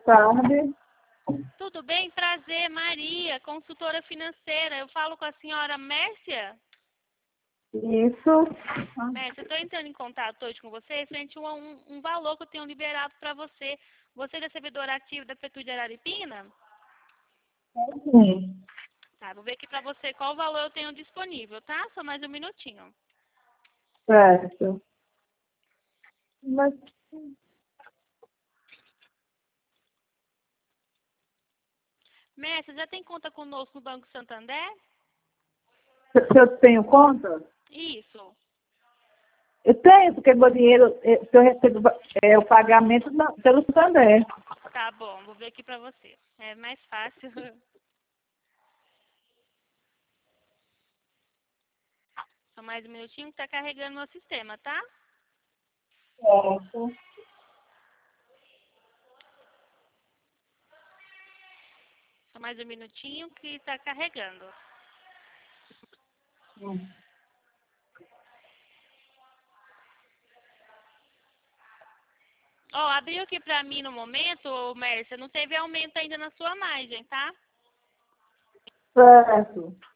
tarde. Tudo bem? Prazer, Maria, consultora financeira. Eu falo com a senhora Mércia? Isso. Mércia, eu estou entrando em contato hoje com você referente a um valor que eu tenho liberado para você. Você é recebedora ativa da Prefeitura de Araripina? Sim. Tá, vou ver aqui para você qual valor eu tenho disponível, tá? Só mais um minutinho. Certo. Mas Mércia, já tem conta conosco no Banco Santander? se eu tenho conta? Isso. Eu tenho, porque meu dinheiro, se eu recebo o pagamento pelo Santander. Tá bom, vou ver aqui para você. É mais fácil. Só mais um minutinho que tá carregando meu sistema, tá? Certo. Só mais um minutinho que tá carregando. Ó, abriu aqui pra mim no momento, ô, Mércia, não teve aumento ainda na sua margem, tá? Certo.